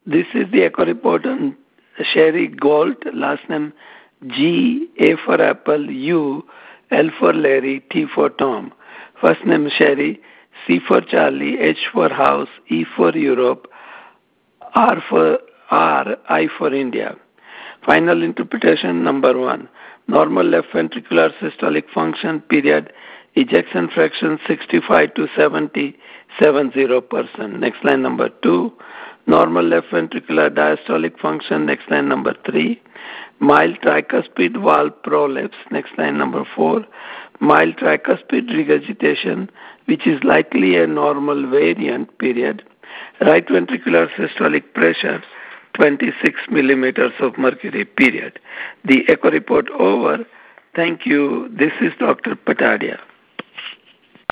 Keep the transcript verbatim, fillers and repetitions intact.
This is the echo report on Sherry Gold, last name G, A for Apple, U, L for Larry, T for Tom. First name Sherry, C for Charlie, H for House, E for Europe, R for R, I for India. Final interpretation number one. Normal left ventricular systolic function period, ejection fraction sixty-five to seventy, seventy percent. Next line number two. Normal left ventricular diastolic function. Next line number three. Mild tricuspid valve prolapse. Next line number four. Mild tricuspid regurgitation, which is likely a normal variant period. Right ventricular systolic pressure twenty-six millimeters of mercury period. The echo report over. Thank you. This is Doctor Patadia.